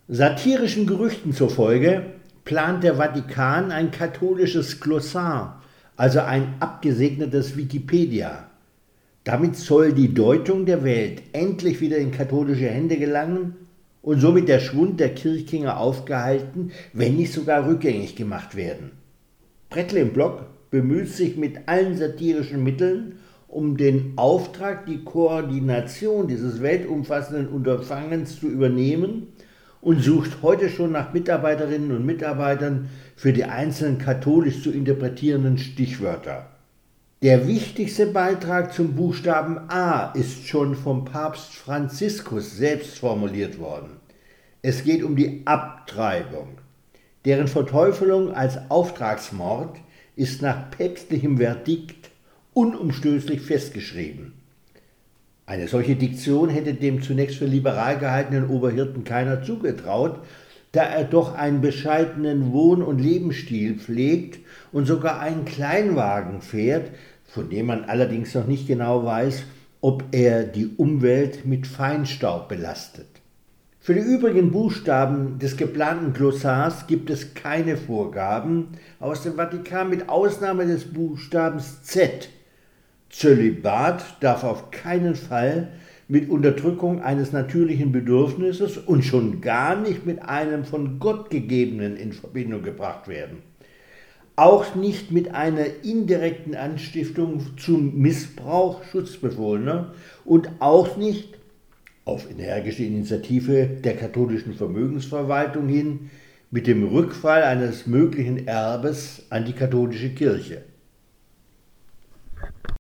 Satirischen Gerüchten zufolge plant der Vatikan ein katholisches Glossar, also ein abgesegnetes Wikipedia. Damit soll die Deutung der Welt endlich wieder in katholische Hände gelangen und somit der Schwund der Kirchgänger aufgehalten, wenn nicht sogar rückgängig gemacht werden. Brettle im Block bemüht sich mit allen satirischen Mitteln um den Auftrag, die Koordination dieses weltumfassenden Unterfangens zu übernehmen und sucht heute schon nach Mitarbeiterinnen und Mitarbeitern für die einzelnen katholisch zu interpretierenden Stichwörter. Der wichtigste Beitrag zum Buchstaben A ist schon vom Papst Franziskus selbst formuliert worden. Es geht um die Abtreibung. Deren Verteufelung als Auftragsmord ist nach päpstlichem Verdikt unumstößlich festgeschrieben. Eine solche Diktion hätte dem zunächst für liberal gehaltenen Oberhirten keiner zugetraut, da er doch einen bescheidenen Wohn- und Lebensstil pflegt und sogar einen Kleinwagen fährt, von dem man allerdings noch nicht genau weiß, ob er die Umwelt mit Feinstaub belastet. Für die übrigen Buchstaben des geplanten Glossars gibt es keine Vorgaben aus dem Vatikan mit Ausnahme des Buchstabens Z. Zölibat darf auf keinen Fall mit Unterdrückung eines natürlichen Bedürfnisses und schon gar nicht mit einem von Gott gegebenen in Verbindung gebracht werden. Auch nicht mit einer indirekten Anstiftung zum Missbrauch Schutzbefohlener und auch nicht auf energische Initiative der katholischen Vermögensverwaltung hin mit dem Rückfall eines möglichen Erbes an die katholische Kirche.